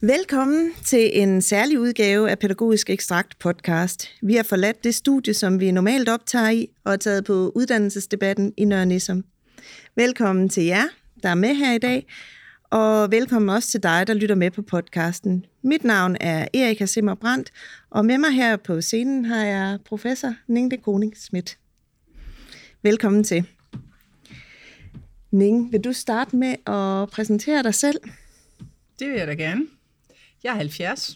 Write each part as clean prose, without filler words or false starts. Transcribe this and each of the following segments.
Velkommen til en særlig udgave af Pædagogisk Ekstrakt podcast. Vi har forladt det studie, som vi normalt optager i, og er taget på uddannelsesdebatten i Nørre Nissum. Velkommen til jer, der er med her i dag, og velkommen også til dig, der lytter med på podcasten. Mit navn er Erika Simmer Brandt, og med mig her på scenen har jeg professor Ning de Koning-Schmidt. Velkommen til. Ning, vil du starte med at præsentere dig selv? Det vil jeg da gerne. Jeg er 70.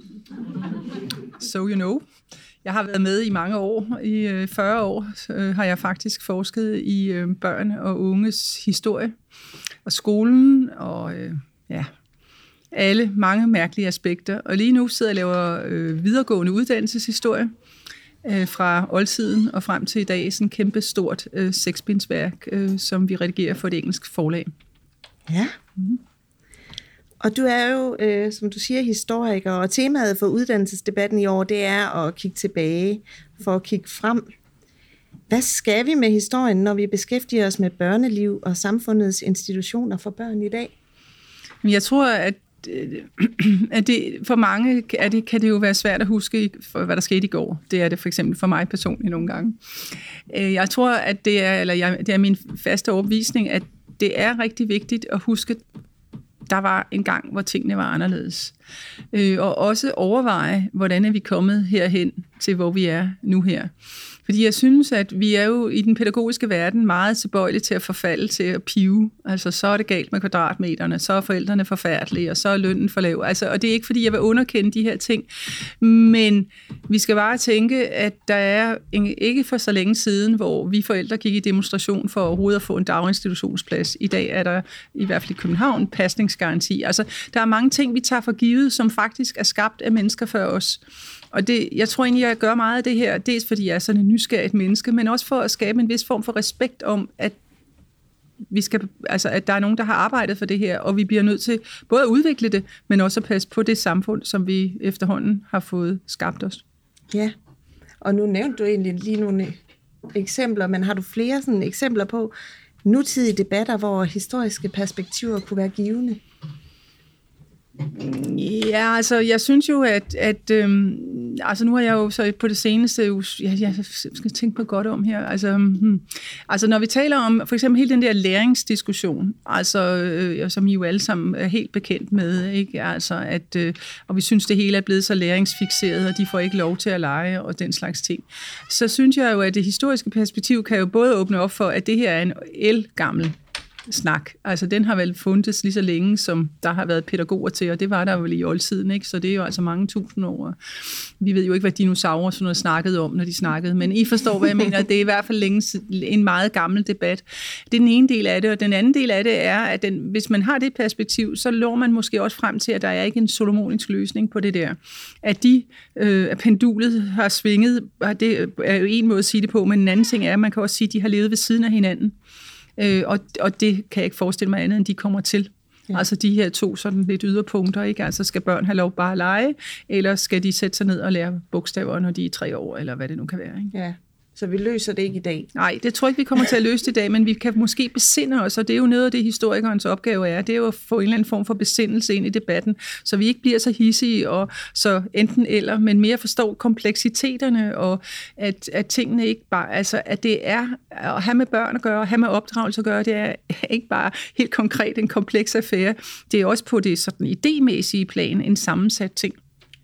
So you know. Jeg har været med i mange år. I 40 år har jeg faktisk forsket i børn og unges historie og skolen og alle mange mærkelige aspekter. Og lige nu sidder jeg og laver videregående uddannelseshistorie fra oldtiden og frem til i dag. Sådan et kæmpe stort seksbindsværk, som vi redigerer for et engelsk forlag. Ja. Og du er jo, som du siger, historiker, og temaet for uddannelsesdebatten i år, det er at kigge tilbage for at kigge frem. Hvad skal vi med historien, når vi beskæftiger os med børneliv og samfundets institutioner for børn i dag? Jeg tror, at det, for mange kan det jo være svært at huske, hvad der skete i går. Det er det for eksempel for mig personligt nogle gange. Jeg tror, at det er min faste overbevisning, at det er rigtig vigtigt at huske, der var en gang, hvor tingene var anderledes. Og også overveje, hvordan er vi kommet herhen til, hvor vi er nu her. Fordi jeg synes, at vi er jo i den pædagogiske verden meget tilbøjelige til at forfalde til at pive. Altså, så er det galt med kvadratmeterne, så er forældrene forfærdelige, og så er lønnen for lav. Altså, og det er ikke, fordi jeg vil underkende de her ting, men vi skal bare tænke, at der er ikke for så længe siden, hvor vi forældre gik i demonstration for overhovedet at få en daginstitutionsplads. I dag er der i hvert fald i København pasningsgaranti. Altså, der er mange ting, vi tager for givet, som faktisk er skabt af mennesker før os. Og jeg tror egentlig, jeg gør meget af det her, dels fordi jeg er sådan en nysgerrigt menneske, men også for at skabe en vis form for respekt om, at at der er nogen, der har arbejdet for det her, og vi bliver nødt til både at udvikle det, men også at passe på det samfund, som vi efterhånden har fået skabt os. Ja, og nu nævnte du egentlig lige nogle eksempler, men har du flere sådan eksempler på nutidige debatter, hvor historiske perspektiver kunne være givende? Ja, altså jeg synes jo, at nu har jeg jo så på det seneste, jeg skal tænke på godt om her, altså når vi taler om for eksempel hele den der læringsdiskussion, som I jo alle sammen er helt bekendt med, ikke? Altså og vi synes det hele er blevet så læringsfikseret, og de får ikke lov til at lege og den slags ting, så synes jeg jo, at det historiske perspektiv kan jo både åbne op for, at det her er en ældgammel snak. Altså, den har vel fundets lige så længe, som der har været pædagoger til, og det var der vel i oldtiden, ikke? Så det er jo altså mange tusind år. Vi ved jo ikke, hvad dinosaurer sådan noget snakkede om, når de snakkede, men I forstår, hvad jeg mener. Det er i hvert fald en meget gammel debat. Det er den ene del af det, og den anden del af det er, at hvis man har det perspektiv, så når man måske også frem til, at der er ikke en solomonisk løsning på det der. At pendulet har svinget, det er jo en måde at sige det på, men en anden ting er, at man kan også sige, at de har levet ved siden af hinanden. Og det kan jeg ikke forestille mig andet, end de kommer til. Ja. Altså de her to sådan lidt yderpunkter, ikke? Altså skal børn have lov bare at lege, eller skal de sætte sig ned og lære bogstaver, når de er 3 år, eller hvad det nu kan være, ikke? Ja. Så vi løser det ikke i dag? Nej, det tror jeg ikke, vi kommer til at løse det i dag, men vi kan måske besinde os, og det er jo noget af det, historikernes opgave er. Det er jo at få en eller anden form for besindelse ind i debatten, så vi ikke bliver så hidsige og så enten eller, men mere forstår kompleksiteterne, og at tingene ikke bare, altså at det er at have med børn at gøre, at have med opdragelse at gøre, det er ikke bare helt konkret en kompleks affære. Det er også på det sådan idémæssige plan en sammensat ting.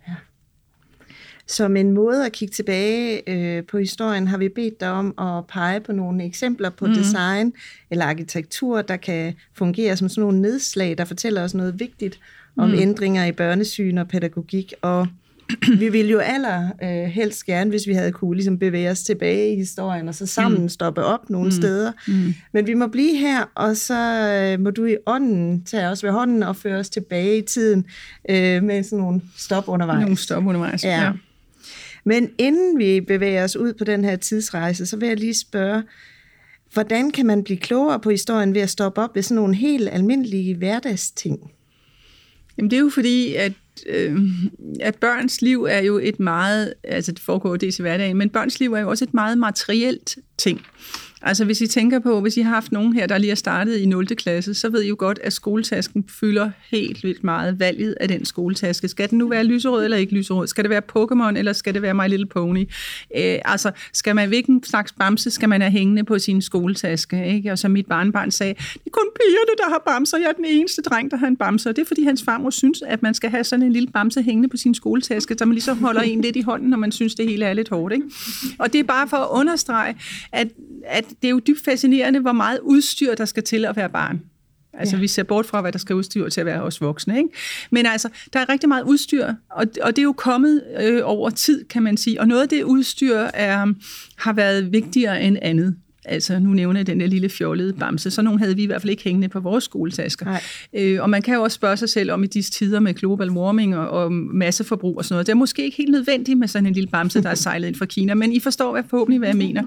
Som en måde at kigge tilbage på historien, har vi bedt dig om at pege på nogle eksempler på design eller arkitektur, der kan fungere som sådan nogle nedslag, der fortæller os noget vigtigt om ændringer i børnesyn og pædagogik. Og vi ville jo helst gerne, hvis vi havde kunne ligesom bevæge os tilbage i historien, og så sammen stoppe op nogle steder. Men vi må blive her, og så må du i ånden tage os ved hånden og føre os tilbage i tiden med sådan nogle stop undervejs. Nogle stop undervejs, ja. Men inden vi bevæger os ud på den her tidsrejse, så vil jeg lige spørge, hvordan kan man blive klogere på historien ved at stoppe op ved sådan nogle helt almindelige hverdagsting? Jamen det er jo fordi, at at børns liv er jo et meget, altså det foregår dels i hverdagen, men børns liv er jo også et meget materielt ting. Altså hvis I tænker på, hvis I har haft nogen her, der lige er startet i 0. klasse, så ved I jo godt, at skoletasken fylder helt vildt meget valget af den skoletaske. Skal den nu være lyserød eller ikke lyserød? Skal det være Pokémon, eller skal det være My Little Pony? Altså, skal man hvilken slags bamse skal man have hængende på sin skoletaske? Ikke? Og som mit barnebarn sagde, det er kun pigerne, der har bamser. Jeg er den eneste dreng, der har en bamse. Og det er, fordi hans farmor synes, at man skal have sådan en lille bamse hængende på sin skoletaske, så man ligesom holder en lidt i hånden, når man synes, det hele er lidt hårdt. Ikke? Og det er bare for at understrege, at det er jo dybt fascinerende, hvor meget udstyr, der skal til at være barn. Altså, vi ser bort fra, hvad der skal udstyr til at være os voksne, ikke? Men altså, der er rigtig meget udstyr, og det er jo kommet over tid, kan man sige. Og noget af det udstyr har været vigtigere end andet. Altså, nu nævner jeg den der lille fjollede bamse. Så nogle havde vi i hvert fald ikke hængende på vores skoletasker. Og man kan jo også spørge sig selv om i disse tider med global warming og masseforbrug og sådan noget. Det er måske ikke helt nødvendigt med sådan en lille bamse, der er sejlet ind fra Kina, men I forstår forhåbentlig, hvad jeg mener.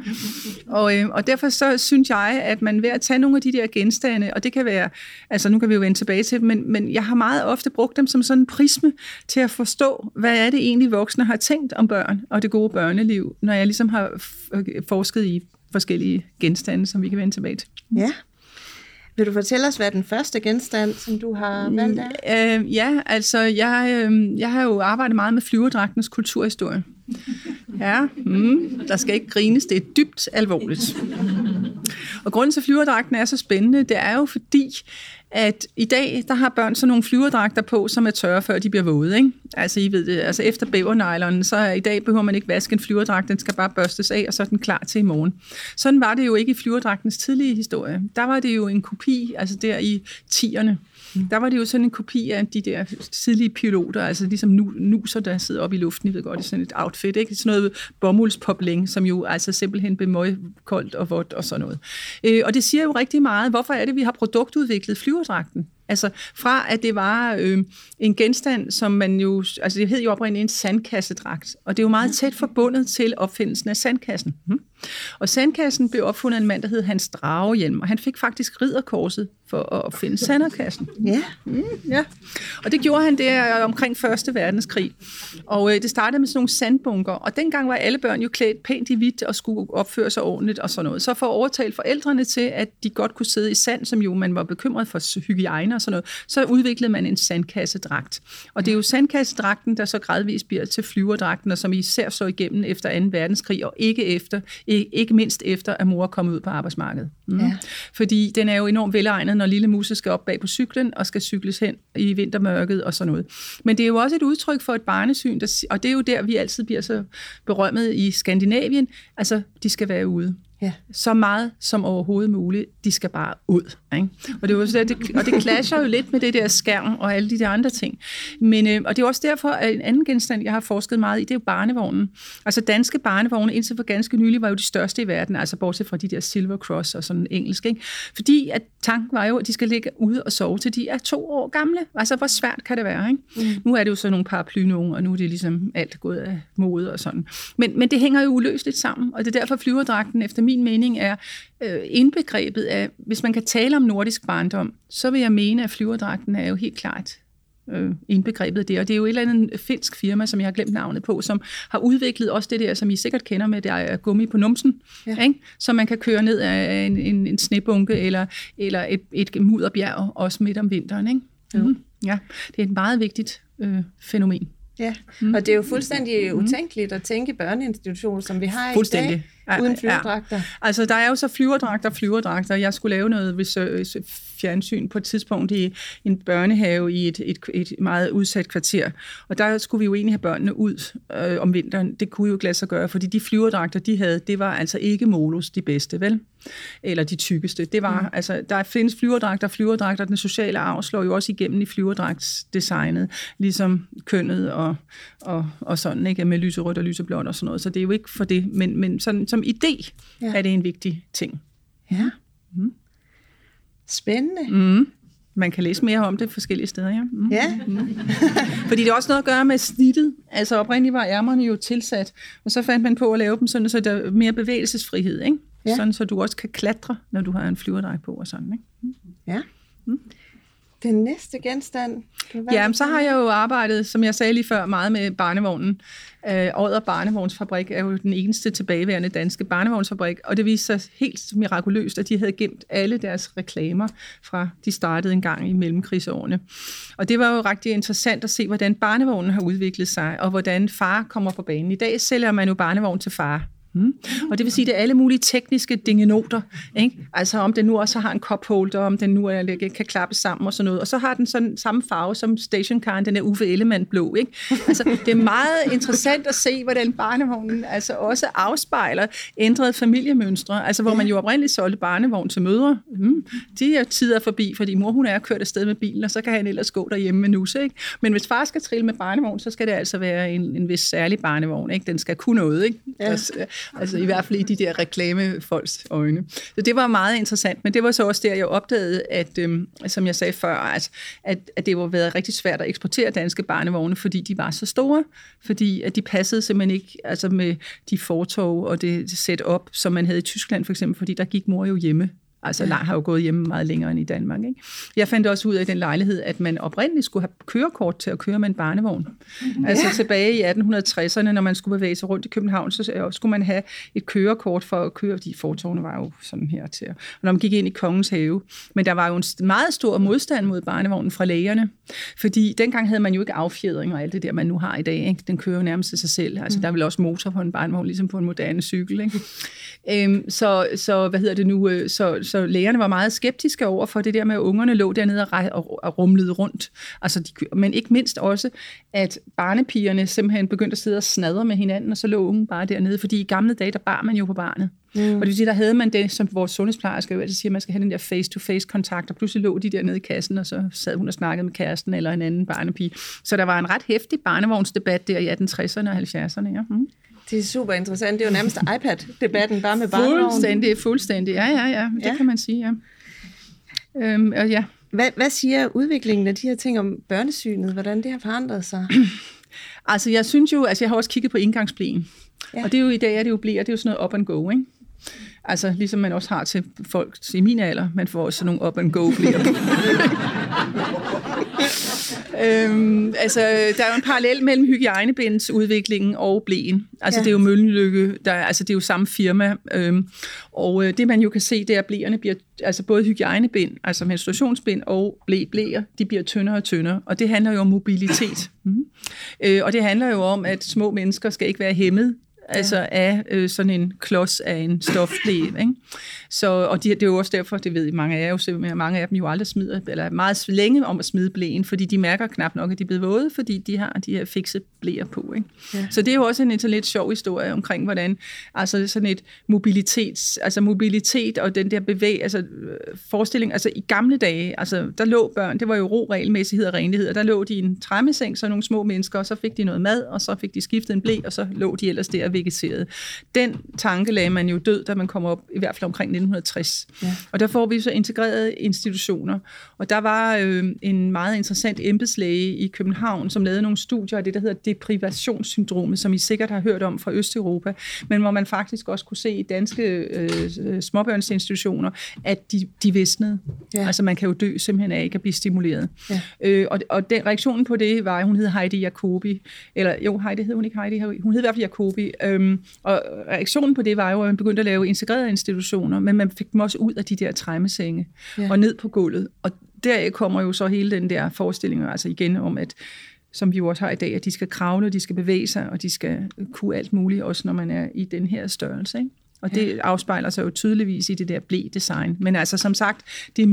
Og derfor så synes jeg, at man ved at tage nogle af de der genstande, og det kan være, altså nu kan vi jo vende tilbage til dem, men jeg har meget ofte brugt dem som sådan en prisme til at forstå, hvad er det egentlig voksne har tænkt om børn og det gode børneliv, når jeg ligesom har forsket i forskellige genstande, som vi kan vende tilbage til. Ja. Vil du fortælle os, hvad er den første genstand, som du har valgt af? Ja, altså jeg har jo arbejdet meget med flyverdragtens kulturhistorie. Ja, der skal ikke grines, det er dybt alvorligt. Og grunden til, at flyverdragten er så spændende, det er jo fordi, at i dag, der har børn sådan nogle flyverdragter på, som er tørre, før de bliver våde, ikke? Altså, I ved det, altså efter bævernejlerne, så i dag behøver man ikke vaske en flyverdragt, den skal bare børstes af, og så er den klar til i morgen. Sådan var det jo ikke i flyverdragtens tidlige historie. Der var det jo en kopi, altså der i 10'erne. Der var det jo sådan en kopi af de der tidlige piloter, altså ligesom nuser, der sidder oppe i luften, I ved godt, det er sådan et outfit, ikke? Sådan noget bomuldspopling, som jo altså simpelthen blev møgkoldt og vådt og sådan noget. Og det siger jo rigtig meget, hvorfor er det, vi har produktudviklet flyverdragten? Altså fra at det var en genstand, som man jo, altså det hed jo oprindeligt en sandkassedragt, og det er jo meget tæt forbundet til opfindelsen af sandkassen. Og sandkassen blev opfundet af en mand, der hed Hans Dragehjelm, og han fik faktisk ridderkorset for at opfinde sandkassen. Ja. Ja. Og det gjorde han der omkring 1. verdenskrig. Og det startede med sådan nogle sandbunker, og dengang var alle børn jo klædt pænt i hvidt og skulle opføre sig ordentligt og sådan noget. Så for at overtale forældrene til, at de godt kunne sidde i sand, som jo man var bekymret for hygiejne og sådan noget, så udviklede man en sandkassedragt. Og det er jo sandkassedragten, der så gradvist bliver til flyverdragten, og som især så igennem efter 2. verdenskrig, og ikke mindst efter, at mor kom ud på arbejdsmarkedet. Ja. Fordi den er jo enormt velegnet, når lille Musse skal op bag på cyklen, og skal cykles hen i vintermørket og sådan noget. Men det er jo også et udtryk for et barnesyn, og det er jo der, vi altid bliver så berømmet i Skandinavien. Altså, de skal være ude. Ja. Så meget som overhovedet muligt, de skal bare ud. Ikke? Og det clasher jo lidt med det der skærm og alle de der andre ting. Men, og det er også derfor, at en anden genstand, jeg har forsket meget i, det er jo barnevognen. Altså danske barnevogne, indtil for ganske nylig, var jo de største i verden, altså bortset fra de der Silver Cross og sådan engelsk. Ikke? Fordi at tanken var jo, at de skal ligge ude og sove, til de er 2 år gamle. Altså, hvor svært kan det være? Ikke? Nu er det jo så nogle paraplynogen, og nu er det ligesom alt gået af mode og sådan. Men det hænger jo uløseligt sammen, og det er derfor flyverdragten efter min mening er indbegrebet af, hvis man kan tale om nordisk barndom, så vil jeg mene, at flyverdragten er jo helt klart indbegrebet af det. Og det er jo et eller andet finsk firma, som jeg har glemt navnet på, som har udviklet også det der, som I sikkert kender med, der er gummi på numsen, ikke? Så man kan køre ned af en snebunke eller et mudderbjerg, også midt om vinteren. Ikke? Ja, det er et meget vigtigt fænomen. Ja, og det er jo fuldstændig utænkeligt at tænke børneinstitutioner, som vi har i dag, uden flyverdragter. Ja. Altså, der er jo så flyverdragter. Jeg skulle lave noget fjernsyn på et tidspunkt i en børnehave i et meget udsat kvarter, og der skulle vi jo egentlig have børnene ud om vinteren. Det kunne jo ikke lade sig gøre, fordi de flyverdragter, de havde, det var altså ikke Molus de bedste, vel? Eller de tykkeste. Det var, altså, der findes flyverdragter, den sociale arv slår jo også igennem i flyverdragtsdesignet, ligesom kønnet og sådan, ikke? Med lyserødt og lyseblåt og sådan noget. Så det er jo ikke for det, men sådan, som idé er det en vigtig ting. Ja. Spændende. Man kan læse mere om det forskellige steder, ja. Fordi det er også noget at gøre med snittet. Altså oprindeligt var ærmerne jo tilsat, og så fandt man på at lave dem sådan, så der er mere bevægelsesfrihed, ikke? Ja. Sådan, så du også kan klatre, når du har en flyverdragt på og sådan, ikke? Ja. Den næste genstand? Jamen, så har jeg jo arbejdet, som jeg sagde lige før, meget med barnevognen. Odder Barnevognsfabrik er jo den eneste tilbageværende danske barnevognsfabrik, og det viste sig helt mirakuløst, at de havde gemt alle deres reklamer fra de startede engang i mellemkrigsårene. Og det var jo rigtig interessant at se, hvordan barnevognen har udviklet sig, og hvordan far kommer på banen. I dag sælger man jo barnevogn til far. Og det vil sige, at det er alle mulige tekniske dingenoter, ikke? Altså om den nu også har en cupholder, om den nu kan klappe sammen og sådan noget. Og så har den sådan samme farve som stationcaren, den er Uffe Ellemann blå, ikke? Altså det er meget interessant at se, hvordan barnevognen altså også afspejler ændrede familiemønstre. Altså hvor man jo oprindeligt solgte barnevogn til mødre. De er tider forbi, fordi mor hun er kørt afsted med bilen, og så kan han ellers gå derhjemme med nusse, ikke? Men hvis far skal trille med barnevogn, så skal det altså være en vis særlig barnevogn, ikke? Den skal kunne noget, ikke? Ja. Altså i hvert fald i de der reklamefolks øjne. Så det var meget interessant, men det var så også der, jeg opdagede, at, som jeg sagde før, at det var været rigtig svært at eksportere danske barnevogne, fordi de var så store, fordi at de passede simpelthen ikke altså med de fortov og det setup, som man havde i Tyskland for eksempel, fordi der gik mor jo hjemme. Altså har jo gået hjemme meget længere end i Danmark. Ikke? Jeg fandt også ud af den lejlighed, at man oprindeligt skulle have kørekort til at køre med en barnevogn. Altså tilbage i 1860'erne, når man skulle bevæge sig rundt i København, så skulle man have et kørekort for at køre. De fortovene var jo sådan her til. Og når man gik ind i Kongens Have. Men der var jo en meget stor modstand mod barnevognen fra lægerne. Fordi dengang havde man jo ikke affjedring og alt det der, man nu har i dag. Ikke? Den kører jo nærmest af sig selv. Altså der er vel også motor på en barnevogn, ligesom på en moderne cykel. Ikke? Så hvad hedder det nu? Så lægerne var meget skeptiske over for det der med, at ungerne lå dernede og rumlede rundt. Altså men ikke mindst også, at barnepigerne simpelthen begyndte at sidde og snadre med hinanden, og så lå ungen bare dernede, fordi i gamle dage, der bar man jo på barnet. Og det vil sige, der havde man det, som vores sundhedsplejerske jo altid siger, man skal have den der face-to-face-kontakt, og pludselig lå de dernede i kassen, og så sad hun og snakkede med kæresten eller en anden barnepige. Så der var en ret heftig barnevognsdebat der i 1860'erne og 70'erne. Ja. Det er super interessant. Det er jo nærmest iPad-debatten, bare med barnevognen. Fuldstændig. Ja. Det kan man sige, ja. Hvad siger udviklingen af de her ting om børnesynet? Hvordan det har forandret sig? Altså, jeg synes jo, jeg har også kigget på indgangsbleen. Ja. Og det er jo i dag, det er jo bliver, det er jo sådan noget up and go, ikke? Altså, ligesom man også har til folk i min alder, man får også sådan nogle up and go bliver. Altså, der er jo en parallel mellem hygiejnebindsudviklingen og bleen. Altså, det er jo Møllenlykke, det er jo samme firma. Og det, man jo kan se, det er, at bleerne bliver, altså både hygiejnebind, altså menstruationsbind og blæer, de bliver tyndere og tyndere. Og det handler jo om mobilitet. Og det handler jo om, at små mennesker skal ikke være hæmmet, altså af sådan en klods af en stofblæ, ikke? Så, og det er jo også derfor, det ved mange af jer jo, mange af dem jo aldrig smider, eller meget længe om at smide blæen, fordi de mærker knap nok, at de er blevet våde, fordi de har de her fikse blæer på, ikke? Ja. Så det er jo også en lidt sjov historie omkring, hvordan altså sådan et mobilitet og den der forestilling, altså i gamle dage, altså der lå børn, det var jo ro, regelmæssighed og renlighed, og der lå de i en trammeseng, så nogle små mennesker, og så fik de noget mad, og så fik de skiftet en blæ, og så lå de ellers der vegeteret. Den tanke lagde man jo død, da man kom op, i hvert fald omkring 1960. Ja. Og der får vi så integrerede institutioner. Og der var en meget interessant embedslæge i København, som lavede nogle studier af det, der hedder deprivationssyndromet, som I sikkert har hørt om fra Østeuropa, men hvor man faktisk også kunne se i danske småbørnsinstitutioner, at de visnede. Ja. Altså man kan jo dø simpelthen af ikke at blive stimuleret. Ja. Og den reaktionen på det var, hun hed Heidi Jacobi, eller jo, Heidi hed hun ikke Heidi, hun hed i hvert fald Jacobi, og reaktionen på det var jo, at man begyndte at lave integrerede institutioner, men man fik dem også ud af de der træmmesenge og ned på gulvet. Og deraf kommer jo så hele den der forestilling, altså igen om, at som vi jo også har i dag, at de skal kravle, de skal bevæge sig, og de skal kunne alt muligt, også når man er i den her størrelse, ikke? Og det afspejler sig jo tydeligvis i det der blæ-design. Men altså som sagt, det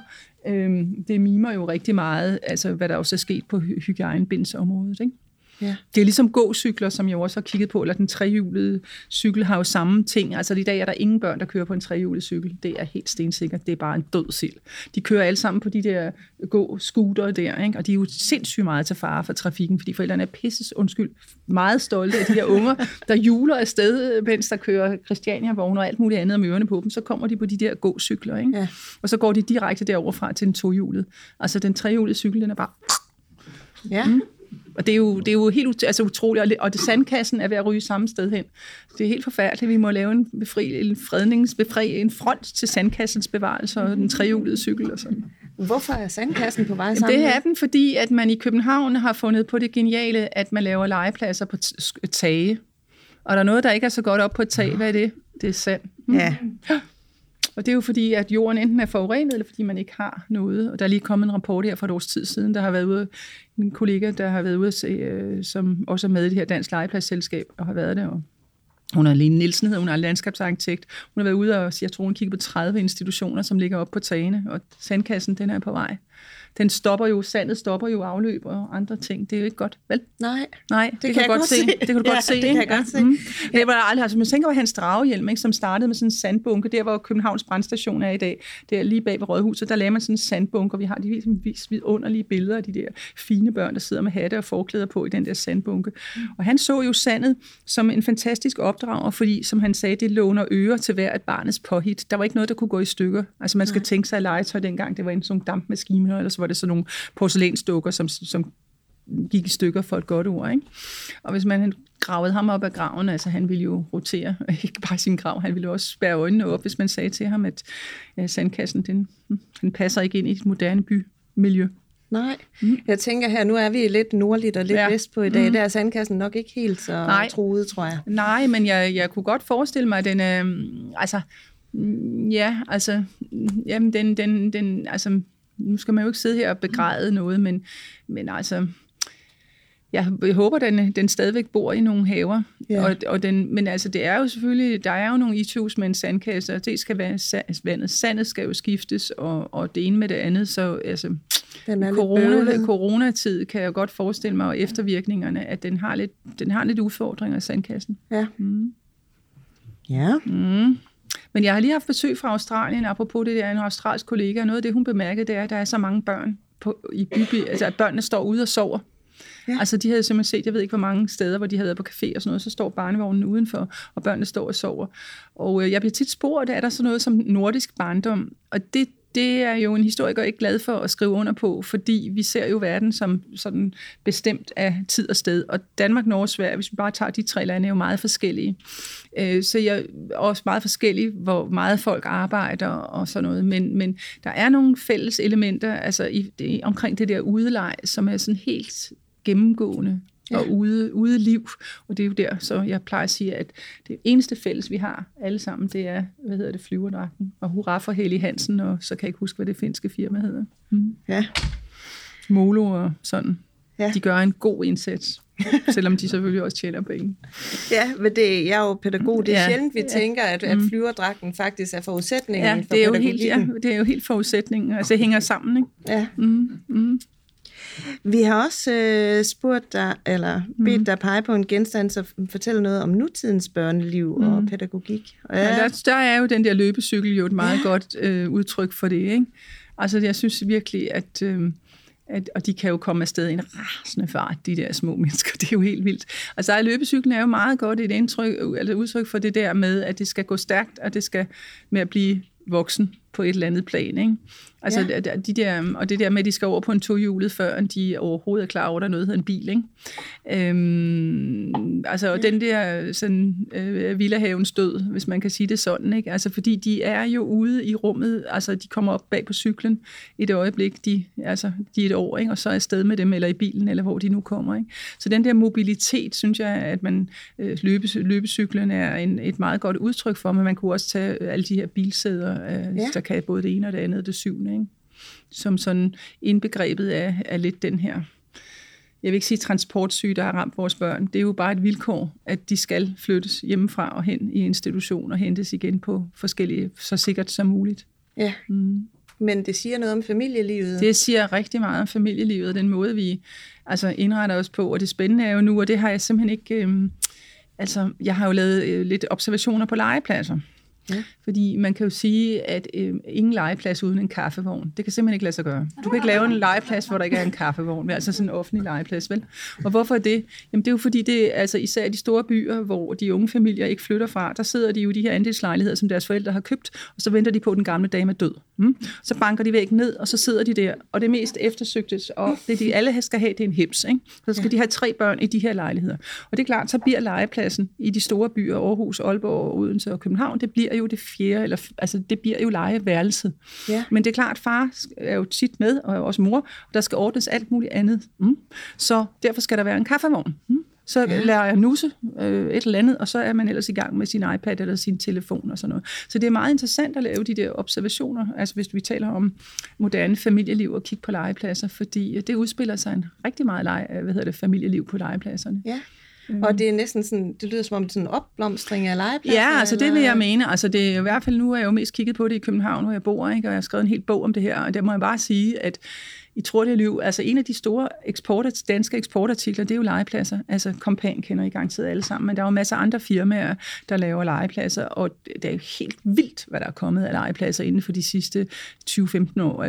mimer jo rigtig meget, altså hvad der også er sket på hygiejnebindsområdet, ikke? Ja. Det er ligesom gåcykler, som jeg også har kigget på, eller den trehjulede cykel har jo samme ting. Altså i dag er der ingen børn, der kører på en trehjulet cykel. Det er helt stensikkert. Det er bare en død sild. De kører alle sammen på de der scooter der, ikke? Og de er jo sindssygt meget til fare for trafikken, fordi forældrene er meget stolte af de her unger, der hjuler afsted, mens der kører Christiania-vogne og alt muligt andet om ørerne på dem. Så kommer de på de der gåcykler, ikke? Ja. Og så går de direkte deroverfra til den tohjulede. Altså den trehjulede cykel, den er bare... Ja. Og det er jo helt utroligt, og det sandkassen er ved at ryge samme sted hen. Det er helt forfærdeligt. Vi må lave en front til sandkassens bevarelse og den trehjulede cykel og sådan. Hvorfor er sandkassen på vej sammen? Det er den, fordi at man i København har fundet på det geniale, at man laver legepladser på tage. Og der er noget, der ikke er så godt op på et tag. Hvad er det? Det er sand. Ja. Og det er jo fordi, at jorden enten er forurenet, eller fordi man ikke har noget. Og der er lige kommet en rapport her for et års tid siden, der har været ude, min kollega, der har været ude at se, som også er med i det her Dansk Legepladsselskab, og har været det. Og hun er Lene Nielsen, hun er landskabsarkitekt. Hun har været ude og, jeg tror, hun kigger på 30 institutioner, som ligger oppe på tagene, og sandkassen, den er på vej. Sandet stopper jo afløb og andre ting. Det er jo ikke godt, vel? Nej, det kan du godt se. Det kan du godt se. Det kan jeg godt se. Det var aldrig, altså man tænker på Hans Dragehjelm, ikke, som startede med sådan en sandbunke, der hvor Københavns Brandstation er i dag, der lige bag ved Rådhuset, der lagde man sådan en sandbunke, og vi har de vidunderlige billeder af de der fine børn, der sidder med hatte og forklæder på i den der sandbunke. Og han så jo sandet som en fantastisk opdrager, fordi, som han sagde, det låner øre til hver et barnets påhit. Der var ikke noget, der kunne gå i stykker. Altså man skal tænke sig at legetøj dengang, det var en sådan dampmaskine, eller så var det sådan nogle porcelænsdukker, som gik i stykker for et godt ord, ikke? Og hvis man gravede ham op af graven, altså han ville jo rotere, ikke bare sin grav, han ville også spærre øjnene op, hvis man sagde til ham, at sandkassen, den passer ikke ind i et moderne bymiljø. Nej, jeg tænker her, nu er vi lidt nordligt og lidt vest på i dag, der er sandkassen nok ikke helt så truet, tror jeg. Nej, men jeg kunne godt forestille mig, at den altså, nu skal man jo ikke sidde her og begræde noget, men altså, jeg håber, den stadigvæk bor i nogle haver. Ja. Men altså, det er jo selvfølgelig, der er jo nogle issues med en sandkasse, og det skal være vandet. Sandet skal jo skiftes, og det ene med det andet, så altså, coronatid kan jeg godt forestille mig, og eftervirkningerne, at den har lidt udfordringer i sandkassen. Ja. Ja. Men jeg har lige haft besøg fra Australien, apropos det der, en australsk kollega, og noget af det, hun bemærkede, det er, at der er så mange børn i Byby, altså at børnene står ude og sover. Ja. Altså de havde simpelthen set, jeg ved ikke hvor mange steder, hvor de havde været på café og sådan noget, så står barnevognen udenfor, og børnene står og sover. Og jeg bliver tit spurgt, er der sådan noget som nordisk barndom, og det er jo en historiker ikke glad for at skrive under på, fordi vi ser jo verden som sådan bestemt af tid og sted. Og Danmark, Norge og Sverige, hvis vi bare tager de 3 lande, er jo meget forskellige. Så jeg er også meget forskellige, hvor meget folk arbejder og sådan noget. Men der er nogle fælles elementer altså omkring det der udeleg, som er sådan helt gennemgående. Og ude liv, og det er jo der, så jeg plejer at sige, at det eneste fælles, vi har alle sammen, det er, flyverdragten, og hurra for Hellig Hansen, og så kan jeg ikke huske, hvad det finske firma hedder. Ja. Molo og sådan. Ja. De gør en god indsats, selvom de selvfølgelig også tjener penge. Ja, men jeg er jo pædagog, det er sjældent, vi tænker, at flyverdragten faktisk er forudsætningen for pædagogikken. Det er jo helt forudsætningen, altså det hænger sammen, ikke? Ja. Vi har også spurgt dig, eller bedt dig pege på en genstand, som fortæller noget om nutidens børneliv og pædagogik. Ja, der er jo den der løbecykel jo et meget godt udtryk for det, ikke? Altså jeg synes virkelig, at og de kan jo komme afsted i en rasende fart, de der små mennesker. Det er jo helt vildt. Altså løbecyklen er jo meget godt et udtryk for det der med, at det skal gå stærkt, og det skal med at blive voksen på et eller andet plan, ikke? Altså de der, og det der med, at de skal over på en tohjulet, før de overhovedet er klar over, at der noget hedder en bil, ikke? Den der sådan villahavens død, hvis man kan sige det sådan, ikke? Altså fordi de er jo ude i rummet, altså de kommer op bag på cyklen et øjeblik, de er et år, ikke? Og så er afsted med dem, eller i bilen, eller hvor de nu kommer, ikke? Så den der mobilitet, synes jeg, at man løbecyklen er et meget godt udtryk for, men man kunne også tage alle de her bilsæder, der kan både det ene og det andet og det syvende, ikke? Som sådan indbegrebet af lidt den her, jeg vil ikke sige transportsyge, der har ramt vores børn. Det er jo bare et vilkår, at de skal flyttes hjemmefra og hen i institution og hentes igen på forskellige, så sikkert som muligt. Ja, men det siger noget om familielivet. Det siger rigtig meget om familielivet, den måde vi indretter os på, og det spændende er jo nu, og det har jeg simpelthen ikke, jeg har jo lavet lidt observationer på legepladser. Ja. Fordi man kan jo sige, at ingen legeplads uden en kaffevogn, det kan simpelthen ikke lade sig gøre. Du kan ikke lave en legeplads, hvor der ikke er en kaffevogn, altså sådan en offentlig legeplads, vel? Og hvorfor er det? Jamen det er jo fordi, det er især de store byer, hvor de unge familier ikke flytter fra, der sidder de jo i de her andelslejligheder, som deres forældre har købt, og så venter de på, at den gamle dame er død. Så banker de væk ned, og så sidder de der, og det mest eftersøgte, og det de alle skal have, det er en hems, ikke? Så skal de have 3 børn i de her lejligheder. Og det er klart, så bliver legepladsen i de store byer, Aarhus, Aalborg, Odense og København, det bliver jo det fjerde, eller altså det bliver jo legeværelset. Ja. Men det er klart, far er jo tit med, og også mor, og der skal ordnes alt muligt andet. Så derfor skal der være en kaffevogn. Så lærer jeg nusse et eller andet, og så er man ellers i gang med sin iPad eller sin telefon og sådan noget. Så det er meget interessant at lave de der observationer, altså hvis vi taler om moderne familieliv og kigge på legepladser, fordi det udspiller sig en rigtig meget familieliv på legepladserne. Ja. Og det er næsten sådan, det lyder som om sådan en opblomstring af legepladser? Ja, altså det vil jeg mene. Altså det er i hvert fald, nu er jeg jo mest kigget på det i København, hvor jeg bor, ikke? Og jeg har skrevet en hel bog om det her, og der må jeg bare sige, at i Tror det liv, altså en af de store danske eksportartikler, det er jo legepladser. Altså Kompan kender I garanteret alle sammen, men der er jo masser af andre firmaer, der laver legepladser, og det er jo helt vildt, hvad der er kommet af legepladser inden for de sidste 20-15 år.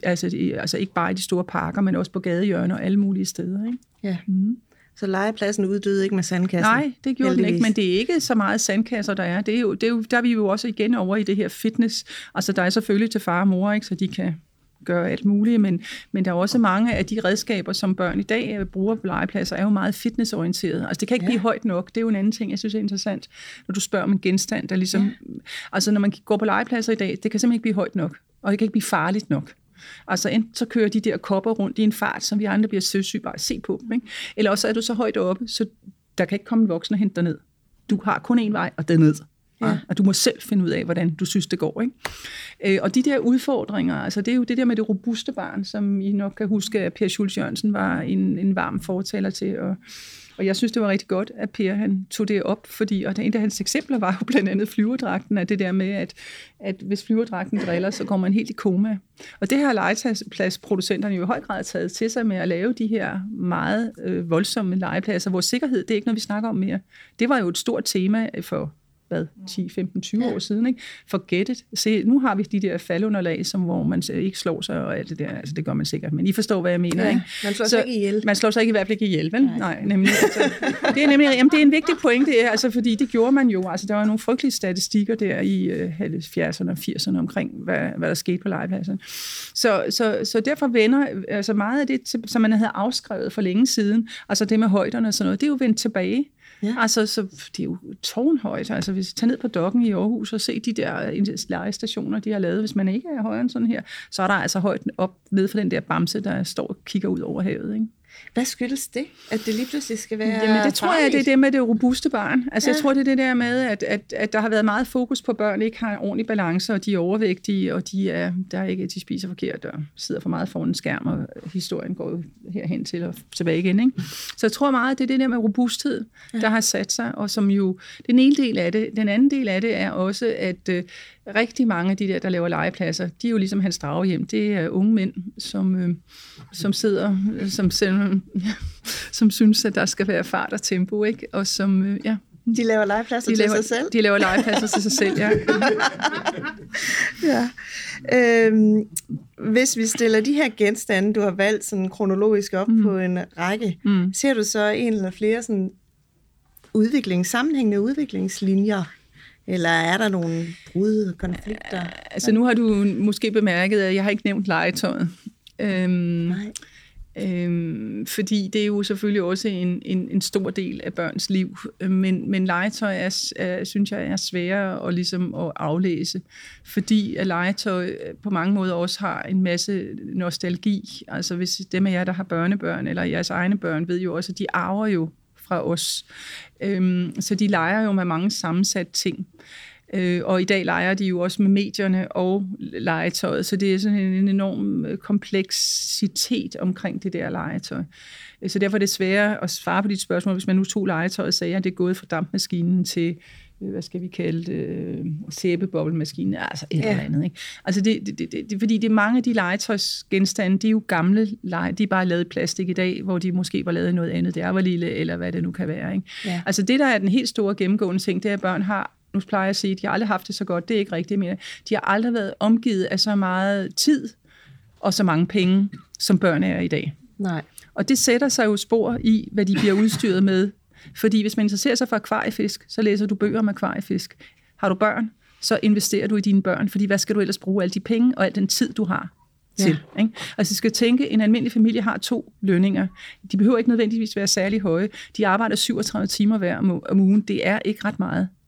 Altså ikke bare i de store parker, men også på gadehjørner og alle mulige steder, ikke? Ja. Så legepladsen uddøde ikke med sandkassen? Nej, det gjorde den ikke, men det er ikke så meget sandkasser, der er. Det er jo, der er vi jo også igen over i det her fitness. Altså der er selvfølgelig til far og mor, ikke, så de kan gøre alt muligt, men der er også mange af de redskaber, som børn i dag bruger på legepladser, er jo meget fitnessorienterede. Altså det kan ikke blive højt nok. Det er jo en anden ting, jeg synes er interessant, når du spørger om en genstand, der ligesom... Altså når man går på legepladser i dag, det kan simpelthen ikke blive højt nok, og det kan ikke blive farligt nok. Altså enten så kører de der kopper rundt i en fart, som vi andre bliver søsyge bare at se på dem, ikke? Eller også er du så højt oppe, så der kan ikke komme en voksen og hente dig ned. Du har kun én vej, og det er ned. Ja. Og du må selv finde ud af, hvordan du synes, det går, ikke? Og de der udfordringer, altså det er jo det der med det robuste barn, som I nok kan huske, at Per Schultz Jørgensen var en varm fortaler til, og jeg synes, det var rigtig godt, at Per han tog det op, fordi, og en af hans eksempler var jo blandt andet flyverdragten, at det der med, at hvis flyverdragten driller, så kommer man helt i koma. Og det har legepladsproducenterne jo i høj grad taget til sig med at lave de her meget voldsomme legepladser, hvor sikkerhed, det er ikke noget, vi snakker om mere. Det var jo et stort tema for 10, 15, 20 år siden, ikke? Forget it. Se, nu har vi de der faldunderlag, hvor man ikke slår sig og alt det der. Altså, det gør man sikkert, men I forstår, hvad jeg mener, ikke? Man slår sig ikke ihjel. Man slår sig ikke i hvert fald ikke ihjel, vel? Nej, nemlig. Altså, det er nemlig, jamen, det er en vigtig pointe, altså, fordi det gjorde man jo. Altså, der var nogle frygtelige statistikker der i 70'erne og 80'erne omkring, hvad der skete på legepladserne. Så derfor vender, altså meget af det, som man havde afskrevet for længe siden, altså det med højderne og sådan noget, det er jo vendt tilbage. Ja. Altså, så det er jo tårnhøjt. Altså, hvis I tager ned på Dokken i Aarhus og se de der legestationer, de har lavet, hvis man ikke er højere end sådan her, så er der altså højt op ned for den der bamse, der står og kigger ud over havet, ikke? Hvad skyldes det, at det lige pludselig skal være Jamen, det tror jeg, det er det med det robuste barn. Altså, jeg tror, det er det der med, at der har været meget fokus på, at børn ikke har ordentlig balance, og de er overvægtige, og de spiser forkert, og sidder for meget foran en skærm, og historien går jo herhen til og tilbage igen, ikke? Så jeg tror meget, det er det der med robusthed, der har sat sig, og som jo, den ene del af det, den anden del af det er også, at rigtig mange af de der laver legepladser, de er jo ligesom Hans Dragehjem. Det er unge mænd, som sidder, som synes, at der skal være fart og tempo, ikke? Og som, de laver legepladser til sig selv? De laver legepladser til sig selv, ja. Ja. Hvis vi stiller de her genstande, du har valgt sådan kronologisk op på en række, ser du så en eller flere sådan sammenhængende udviklingslinjer? Eller er der nogle brud, konflikter? Altså nu har du måske bemærket, at jeg har ikke nævnt legetøjet. Nej. Fordi det er jo selvfølgelig også en stor del af børns liv. Men legetøj synes jeg er sværere at aflæse. Fordi at legetøj på mange måder også har en masse nostalgi. Altså hvis dem af jer, der har børnebørn, eller jeres egne børn, ved jo også, at de arver jo fra os. Så de leger jo med mange sammensatte ting. Og i dag leger de jo også med medierne og legetøjet, så det er sådan en enorm kompleksitet omkring det der legetøj. Så derfor er det sværere at svare på dit spørgsmål, hvis man nu tog legetøjet og sagde, at det er gået fra dampmaskinen til, hvad skal vi kalde det, sæbeboblemaskinen, altså et eller andet. Ikke? Altså fordi det er mange af de legetøjsgenstande, de er jo gamle de er bare lavet i plastik i dag, hvor de måske var lavet i noget andet, det er lille, eller hvad det nu kan være. Ikke? Ja. Altså det, der er den helt store gennemgående ting, det er, at børn har, nu plejer jeg at sige, at de har aldrig haft det så godt, det er ikke rigtigt mere. De har aldrig været omgivet af så meget tid og så mange penge, som børn er i dag. Nej. Og det sætter sig jo spor i, hvad de bliver udstyret med. Fordi hvis man interesserer sig for akvariefisk, så læser du bøger om akvariefisk. Har du børn, så investerer du i dine børn, fordi hvad skal du ellers bruge alle de penge og al den tid, du har til? Ja. Ikke? Altså, du skal tænke, en almindelig familie har 2 lønninger. De behøver ikke nødvendigvis være særlig høje. De arbejder 37 timer hver om ugen. Det er ikke ret meget.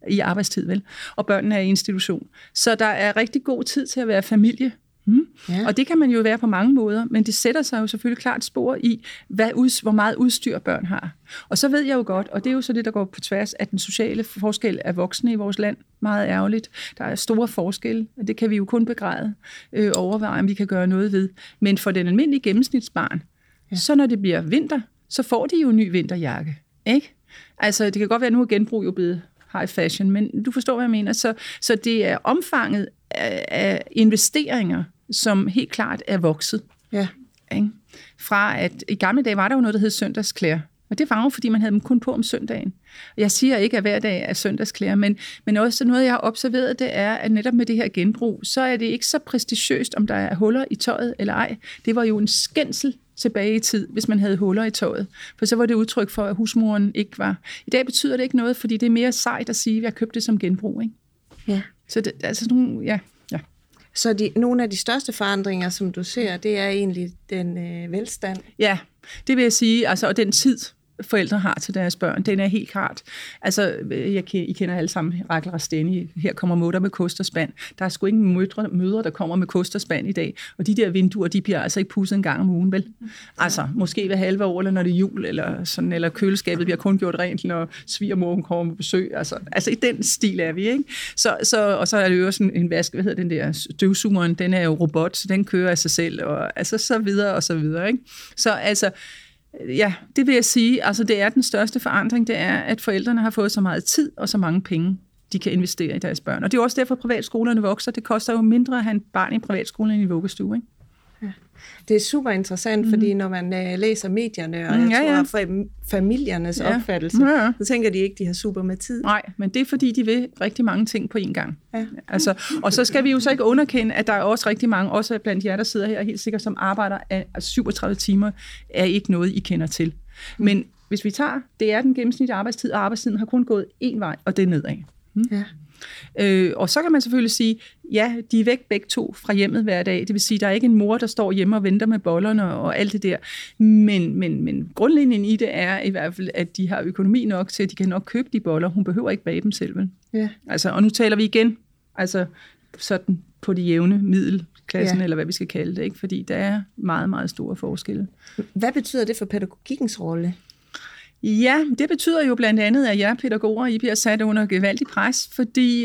i arbejdstid, vel? Og børnene er i institution. Så der er rigtig god tid til at være familie. Ja. Og det kan man jo være på mange måder, men det sætter sig jo selvfølgelig klart spor i, hvor meget udstyr børn har. Og så ved jeg jo godt, og det er jo så det, der går på tværs, at den sociale forskel er voksne i vores land. Meget ærgerligt. Der er store forskelle, og det kan vi jo kun begræde, overveje, om vi kan gøre noget ved. Men for den almindelige gennemsnitsbarn, så når det bliver vinter, så får de jo en ny vinterjakke, ikke? Altså, det kan godt være, at nu er genbrug jo blevet high fashion, men du forstår, hvad jeg mener. Så det er omfanget af investeringer, som helt klart er vokset. Ja. Ikke? Fra at i gamle dage var der jo noget, der hed søndagsklæder. Og det var jo, fordi man havde dem kun på om søndagen. Jeg siger ikke, at hver dag er søndagsklæder, men også noget, jeg har observeret, det er, at netop med det her genbrug, så er det ikke så prestigiøst, om der er huller i tøjet eller ej. Det var jo en skændsel tilbage i tid, hvis man havde huller i tøjet. For så var det udtryk for, at husmoren ikke var. I dag betyder det ikke noget, fordi det er mere sejt at sige, at jeg købte det som genbrug. Ikke? Ja. Så det, altså nogle, ja. Så nogle af de største forandringer, som du ser, det er egentlig den velstand? Ja, det vil jeg sige, altså, og den tid, forældre har til deres børn, den er helt klart. Altså, I kender alle sammen Rakel Rasteni, her kommer mutter med kost og spand. Der er sgu ingen mødre, der kommer med kost og spand i dag, og de der vinduer, de bliver altså ikke pudset en gang om ugen, vel? Altså, måske hver halve år, eller når det er jul, eller køleskabet bliver kun gjort rent, når svigermor kommer på besøg. Altså, i den stil er vi, ikke? Og så er det jo sådan en vask, den der støvsugeren, den er jo robot, så den kører af sig selv, og altså, så videre og så videre, ikke? Så altså, ja, det vil jeg sige, altså det er den største forandring, det er, at forældrene har fået så meget tid og så mange penge, de kan investere i deres børn. Og det er også derfor, at privatskolerne vokser. Det koster jo mindre at have en barn i privatskolen end i vuggestue, ikke? Ja. Det er super interessant, fordi når man læser medierne, og jeg tror familiernes opfattelse, så tænker de ikke, de har super med tid. Nej, men det er fordi, de vil rigtig mange ting på én gang. Ja. Altså, og så skal vi jo så ikke underkende, at der er også rigtig mange, også blandt jer, der sidder her helt sikkert, som arbejder af 37 timer, er ikke noget, I kender til. Men hvis vi tager, det er den gennemsnitlige arbejdstid, og arbejdstiden har kun gået én vej, og det er nedad. Ja. Og så kan man selvfølgelig sige, ja, de er væk begge to fra hjemmet hver dag. Det vil sige, der er ikke en mor, der står hjemme og venter med bollerne og alt det der. Men grundlinjen i det er i hvert fald, at de har økonomi nok til, at de kan nok købe de boller. Hun behøver ikke bage dem selv. Ja. Altså, og nu taler vi igen, altså sådan på de jævne middelklassen, eller hvad vi skal kalde det, ikke? Fordi der er meget, meget store forskelle. Hvad betyder det for pædagogikkens rolle? Ja, det betyder jo blandt andet, at jer pædagoger, I bliver sat under gevaldig pres, fordi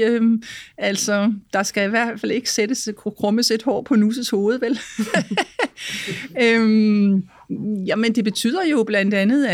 der skal i hvert fald ikke krummes et hår på Nusses hoved, vel? Jamen, det betyder jo blandt andet,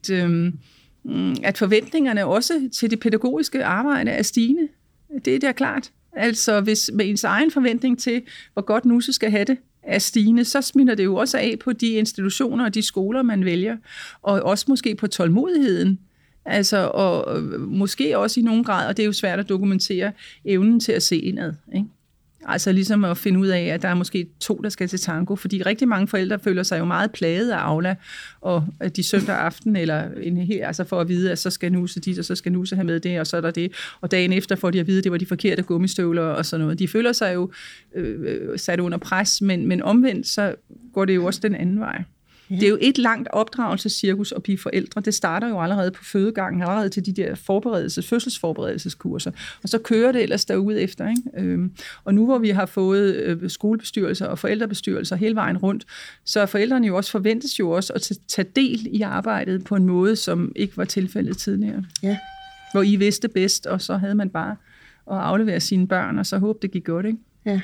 at forventningerne også til det pædagogiske arbejde er stigende. Det er da klart. Altså, hvis med ens egen forventning til, hvor godt Nusse skal have det, er stigende, så smitter det jo også af på de institutioner og de skoler, man vælger, og også måske på tålmodigheden, altså, og måske også i nogen grad, og det er jo svært at dokumentere, evnen til at se indad, ikke? Altså ligesom at finde ud af, at der er måske 2, der skal til tango, fordi rigtig mange forældre føler sig jo meget plaget af Aula, og at de søndag aften, altså for at vide, at så skal Nusse dit, og så skal Nusse have med det, og så er der det, og dagen efter får de at vide, at det var de forkerte gummistøvler og sådan noget. De føler sig jo sat under pres, men omvendt, så går det jo også den anden vej. Ja. Det er jo et langt opdragelsescirkus at blive forældre. Det starter jo allerede på fødegangen, allerede til de der fødselsforberedelseskurser. Og så kører det ellers derude efter, ikke? Og nu hvor vi har fået skolebestyrelser og forældrebestyrelser hele vejen rundt, så forældrene jo også forventes jo også at tage del i arbejdet på en måde, som ikke var tilfældet tidligere. Ja. Hvor I vidste bedst, og så havde man bare at aflevere sine børn, og så håbe det gik godt, ikke? Ja.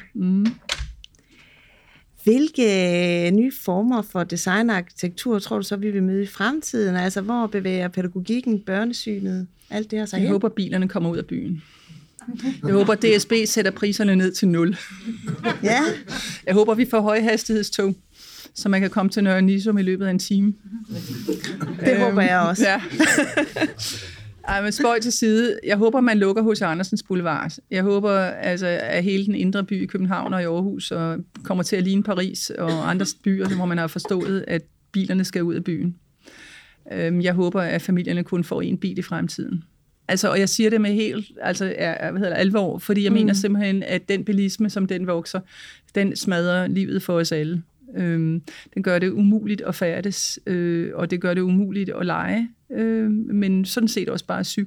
Hvilke nye former for design og arkitektur tror du så, vi vil møde i fremtiden? Altså, hvor bevæger pædagogikken, børnesynet, alt det her sig hen? Jeg håber, bilerne kommer ud af byen. Jeg håber, DSB sætter priserne ned til 0. Ja. Jeg håber, vi får højhastighedstog, så man kan komme til Nørre Nissum i løbet af en time. Det håber jeg også. Ja. Ej, men spøj til side. Jeg håber, man lukker H.C. Andersens Boulevard. Jeg håber, altså, at hele den indre by i København og i Aarhus og kommer til at ligne Paris og andre byer, hvor man har forstået, at bilerne skal ud af byen. Jeg håber, at familierne kun får en bil i fremtiden. Altså, og jeg siger det med helt alvor, fordi jeg mener simpelthen, at den bilisme, som den vokser, den smadrer livet for os alle. Den gør det umuligt at færdes, og det gør det umuligt at lege, men sådan set også bare at cykle.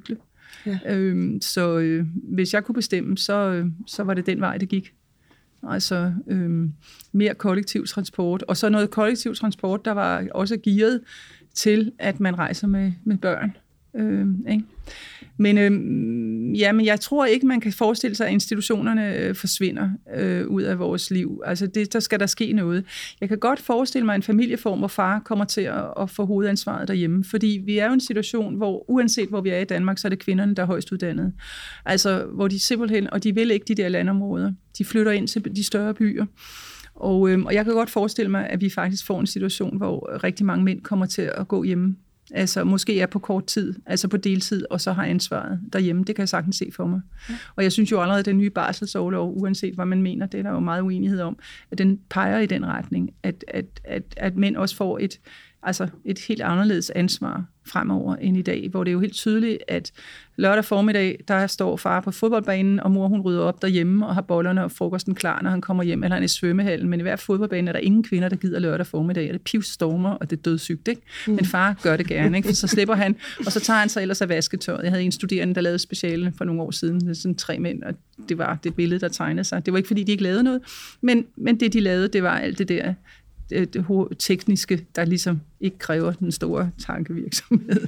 Ja. Så hvis jeg kunne bestemme, så var det den vej, det gik. Altså mere kollektiv transport. Og så noget kollektiv transport, der var også gearet til, at man rejser med børn. Ikke? Men jeg tror ikke, man kan forestille sig, at institutionerne forsvinder ud af vores liv. Altså der skal der ske noget. Jeg kan godt forestille mig en familieform, hvor far kommer til at få hovedansvaret derhjemme, fordi vi er jo en situation, hvor uanset hvor vi er i Danmark, så er det kvinderne, der er højst uddannede. Altså hvor de simpelthen, og de vil ikke de der landområder. De flytter ind til de større byer. Og jeg kan godt forestille mig, at vi faktisk får en situation, hvor rigtig mange mænd kommer til at gå hjemme. Altså måske er på kort tid, altså på deltid, og så har ansvaret derhjemme. Det kan jeg sagtens se for mig. Ja. Og jeg synes jo allerede, at den nye barselsorlov, uanset hvad man mener, det er der jo meget uenighed om, at den peger i den retning, at mænd også får et helt anderledes ansvar fremover end i dag, hvor det er jo helt tydeligt, at lørdag formiddag, der står far på fodboldbanen, og mor hun rydder op derhjemme og har bollerne og frokosten klar, når han kommer hjem, eller han er i svømmehallen. Men i hver fodboldbane er der ingen kvinder, der gider lørdag formiddag, og det pivstormer, og det er dødssygt, ikke? Men far gør det gerne, ikke? Så slipper han, og så tager han sig ellers af vasketøjet. Jeg havde en studerende, der lavede speciale for nogle år siden, sådan 3 mænd, og det var det billede, der tegnede sig. Det var ikke, fordi de ikke lavede noget, men det, de lavede, det var alt det der det tekniske, der ligesom ikke kræver den store tankevirksomhed.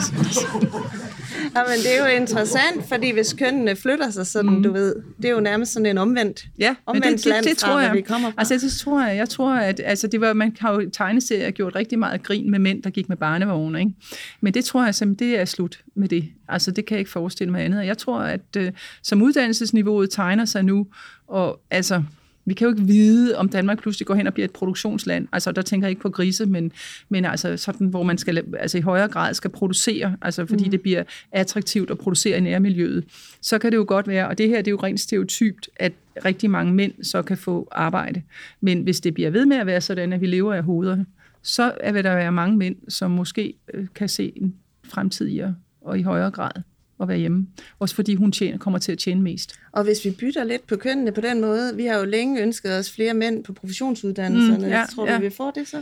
Ja, men det er jo interessant, fordi hvis kønnene flytter sig sådan, du ved, det er jo nærmest sådan en omvendt land det fra, tror jeg. Vi kommer fra. Altså det tror jeg. Jeg tror, at altså, det var, man har jo tegneserier gjort rigtig meget grin med mænd, der gik med barnevogne, ikke? Men det tror jeg simpelthen, det er slut med det. Altså det kan jeg ikke forestille mig andet. Og jeg tror, at som uddannelsesniveauet tegner sig nu, og altså vi kan jo ikke vide, om Danmark pludselig går hen og bliver et produktionsland. Altså, der tænker jeg ikke på grise, men altså sådan, hvor man skal, altså i højere grad skal producere, altså fordi det bliver attraktivt at producere i nærmiljøet. Så kan det jo godt være, og det her det er jo rent stereotypt, at rigtig mange mænd så kan få arbejde. Men hvis det bliver ved med at være sådan, at vi lever af hovederne, så vil der være mange mænd, som måske kan se en fremtid i og i højere grad at være hjemme. Også fordi hun kommer til at tjene mest. Og hvis vi bytter lidt på kønnene på den måde, vi har jo længe ønsket os flere mænd på professionsuddannelserne. Tror du, vi får det så?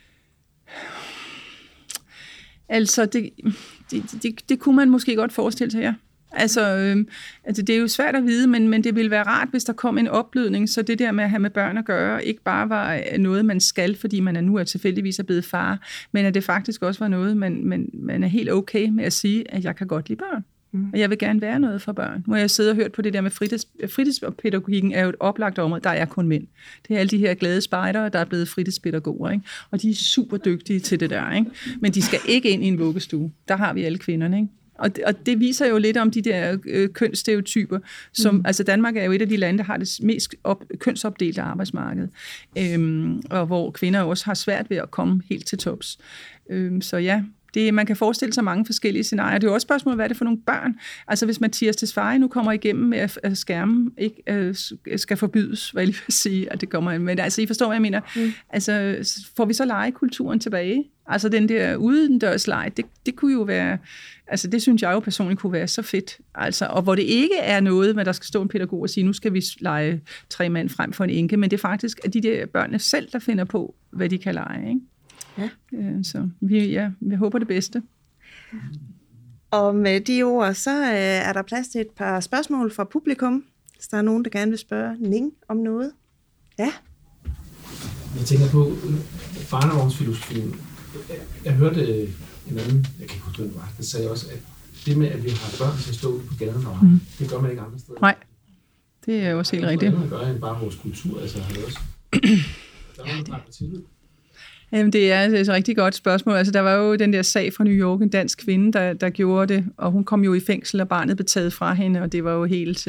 Altså, det kunne man måske godt forestille sig, ja. Altså, det er jo svært at vide, men det ville være rart, hvis der kom en opblødning, så det der med at have med børn at gøre, ikke bare var noget, man skal, fordi man nu tilfældigvis er blevet far, men at det faktisk også var noget, man er helt okay med at sige, at jeg kan godt lide børn. Og jeg vil gerne være noget for børn. Nu har jeg siddet og hørt på det der med fritidspædagogikken er jo et oplagt område, der er kun mænd. Det er alle de her glade spejdere, der er blevet fritidspædagoger, ikke? Og de er super dygtige til det der, ikke? Men de skal ikke ind i en vuggestue. Der har vi alle kvinderne, ikke? Og det viser jo lidt om de der kønsstereotyper, som altså Danmark er jo et af de lande, der har det mest kønsopdelte arbejdsmarked, og hvor kvinder også har svært ved at komme helt til tops. Så ja, man kan forestille sig mange forskellige scenarier. Det er jo også spørgsmålet, hvad er det for nogle børn? Altså hvis Mathias Tesfaye nu kommer igennem med at skærmen ikke skal forbydes, hvad jeg lige vil sige, at det kommer. Men altså I forstår, hvad jeg mener. Altså får vi så legekulturen tilbage? Altså den der udendørsleg, det kunne jo være, altså det synes jeg jo personligt kunne være så fedt. Altså, og hvor det ikke er noget, men der skal stå en pædagog og sige, nu skal vi lege 3 mand frem for en enke, men det er faktisk at de der børnene selv, der finder på, hvad de kan lege, ikke? Ja. Så vi håber det bedste. Og med de ord, så er der plads til et par spørgsmål fra publikum. Hvis der er nogen, der gerne vil spørge Ning om noget. Ja. Jeg tænker på barnevognsfilosofien. Jeg hørte en anden, jeg kan ikke huske, hvem det var, der sagde også, at det med, at vi har børn til at stå ude på gaden og det gør man ikke andre steder. Nej, det er jo også helt rigtigt. Det gør end bare vores kultur, altså har det også. Der er noget på tillid. Jamen, det er et rigtig godt spørgsmål. Altså, der var jo den der sag fra New York, en dansk kvinde, der gjorde det, og hun kom jo i fængsel, og barnet blev taget fra hende, og det var jo helt...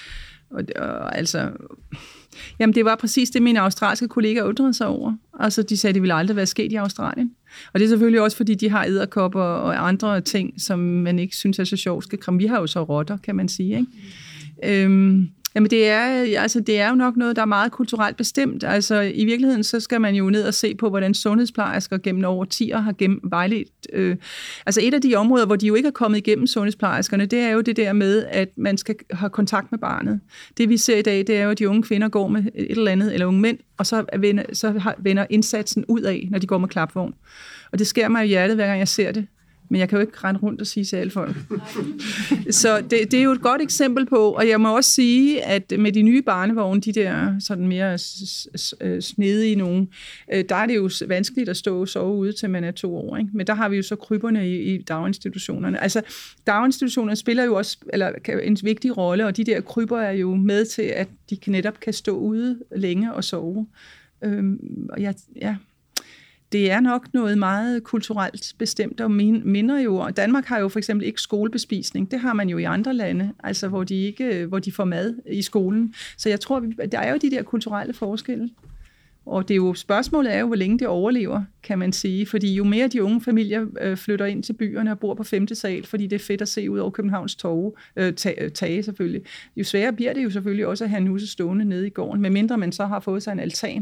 Jamen, det var præcis det, mine australske kolleger undrede sig over. Altså, de sagde, at det ville aldrig være sket i Australien. Og det er selvfølgelig også, fordi de har edderkopper og andre ting, som man ikke synes er så sjovt. Vi har jo så rotter, kan man sige, ikke? Jamen det er jo nok noget, der er meget kulturelt bestemt. Altså i virkeligheden, så skal man jo ned og se på, hvordan sundhedsplejersker gennem over 10'er har vejledt. Altså et af de områder, hvor de jo ikke er kommet igennem sundhedsplejerskerne, det er jo det der med, at man skal have kontakt med barnet. Det vi ser i dag, det er jo, at de unge kvinder går med et eller andet, eller unge mænd, og så vender indsatsen ud af, når de går med klapvogn. Og det sker mig i hjertet, hver gang jeg ser det. Men jeg kan jo ikke rende rundt og sige til alle folk. Så det er jo et godt eksempel på, og jeg må også sige, at med de nye barnevogne, de der sådan mere snedige nogen, der er det jo vanskeligt at stå og sove ude, til man er 2 år. Ikke? Men der har vi jo så krybberne i daginstitutionerne. Altså, daginstitutionerne spiller jo også en vigtig rolle, og de der krybber er jo med til, at de netop kan stå ude længe og sove. Det er nok noget meget kulturelt bestemt, og minder jo, og Danmark har jo for eksempel ikke skolebespisning, det har man jo i andre lande, altså hvor de får mad i skolen. Så jeg tror, der er jo de der kulturelle forskelle. Og det er jo, spørgsmålet er jo, hvor længe det overlever, kan man sige. Fordi jo mere de unge familier flytter ind til byerne og bor på 5. sal, fordi det er fedt at se ud over Københavns tage selvfølgelig, jo sværere bliver det jo selvfølgelig også at have en huse stående nede i gården, medmindre man så har fået sig en altan.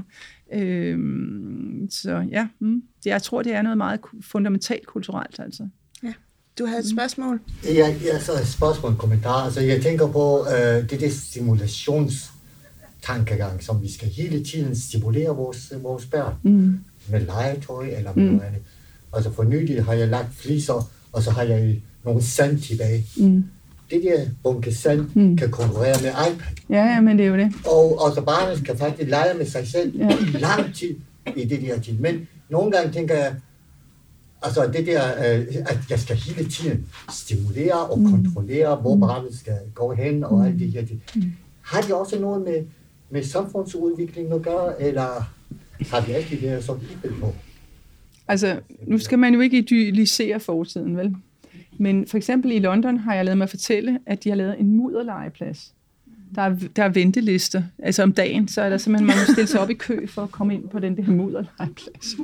Så ja, jeg tror, det er noget meget fundamentalt kulturelt, altså. Ja. Du havde et spørgsmål? Ja, så et spørgsmål, en kommentar. Altså, jeg tænker på det der stimulationstankegang, som vi skal hele tiden stimulere vores børn med legetøj eller med noget andet. Altså for nylig har jeg lagt fliser, og så har jeg nogle sand tilbage. Det der bunke sand kan konkurrere med iPad. Ja, men det er jo det. Og så barnet kan faktisk lege med sig selv lang tid i det der tid. Men nogle gange tænker jeg, altså det der, at jeg skal hele tiden stimulere og kontrollere, hvor barnet skal gå hen og alt det her. Har det også noget med samfundsudvikling at gøre, eller har vi altid været så ibel på? Altså, nu skal man jo ikke idealisere fortiden, vel? Men for eksempel i London har jeg ladet mig fortælle, at de har lavet en mudderlegeplads. Der er ventelister. Altså om dagen, så er der simpelthen, man må stille sig op i kø for at komme ind på den der mudderlegeplads.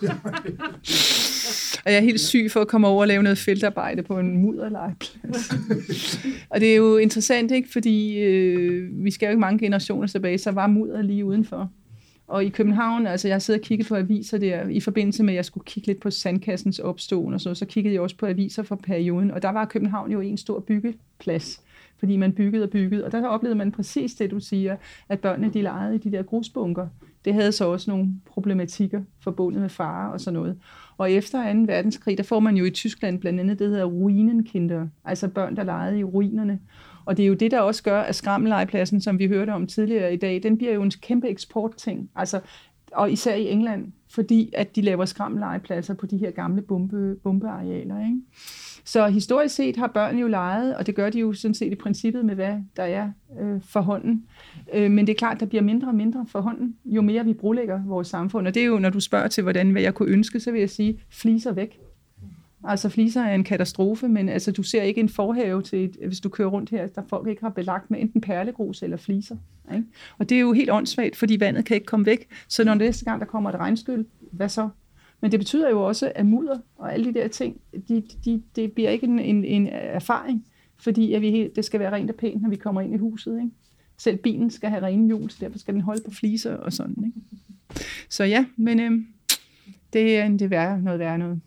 Og jeg er helt syg for at komme over og lave noget feltarbejde på en mudderlegeplads. Og det er jo interessant, ikke? Fordi vi skal jo ikke mange generationer tilbage, så var mudder lige udenfor. Og i København, altså jeg har siddet og kigget på aviser der, i forbindelse med, at jeg skulle kigge lidt på sandkassens opståen og så kiggede jeg også på aviser fra perioden, og der var København jo en stor byggeplads, fordi man byggede, og der oplevede man præcis det, du siger, at børnene de legede i de der grusbunker. Det havde så også nogle problematikker forbundet med fare og sådan noget. Og efter 2. verdenskrig, der får man jo i Tyskland blandt andet det hedder Ruinenkinder, altså børn, der legede i ruinerne. Og det er jo det, der også gør, at skrammellegepladsen, som vi hørte om tidligere i dag, den bliver jo en kæmpe eksportting. Altså, og især i England, fordi at de laver skrammellegepladser på de her gamle bombearealer. Ikke? Så historisk set har børn jo leget, og det gør de jo sådan set i princippet med, hvad der er for hånden. Men det er klart, der bliver mindre og mindre for hånden, jo mere vi brolægger vores samfund. Og det er jo, når du spørger til, hvad jeg kunne ønske, så vil jeg sige, fliser væk. Altså fliser er en katastrofe, men altså, du ser ikke en forhave til, hvis du kører rundt her, der folk ikke har belagt med enten perlegrus eller fliser. Ikke? Og det er jo helt åndssvagt, fordi vandet kan ikke komme væk. Så når næste gang der kommer et regnskyl, hvad så? Men det betyder jo også, at mudder og alle de der ting, det bliver ikke en erfaring, fordi at det skal være rent og pænt, når vi kommer ind i huset. Ikke? Selv bilen skal have rene hjul, så derfor skal den holde på fliser og sådan. Ikke? Så ja, men det er noget værre noget.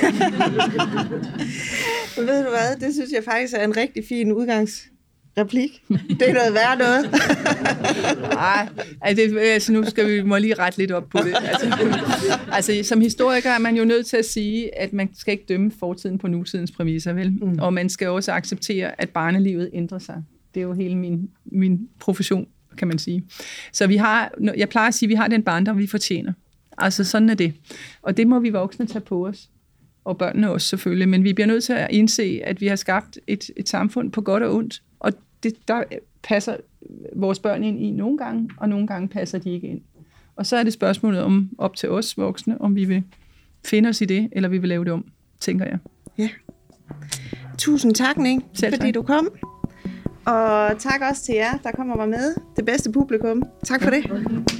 Ved du hvad, det synes jeg faktisk er en rigtig fin udgangsreplik. Det er noget værd noget. Nej, altså nu må lige rette lidt op på det. Altså som historiker er man jo nødt til at sige, at man skal ikke dømme fortiden på nutidens præmisser, vel? Og man skal også acceptere, at barnelivet ændrer sig. Det er jo hele min profession, kan man sige. Så jeg plejer at sige, at vi har den barndom, vi fortjener. Altså sådan er det. Og det må vi voksne tage på os. Og børnene også selvfølgelig, men vi bliver nødt til at indse, at vi har skabt et samfund på godt og ondt, og der passer vores børn ind i nogle gange, og nogle gange passer de ikke ind. Og så er det spørgsmålet op til os voksne, om vi vil finde os i det, eller vi vil lave det om, tænker jeg. Ja. Tusind tak, Ning, fordi du kom. Og tak også til jer, der kommer med, det bedste publikum. Tak for det.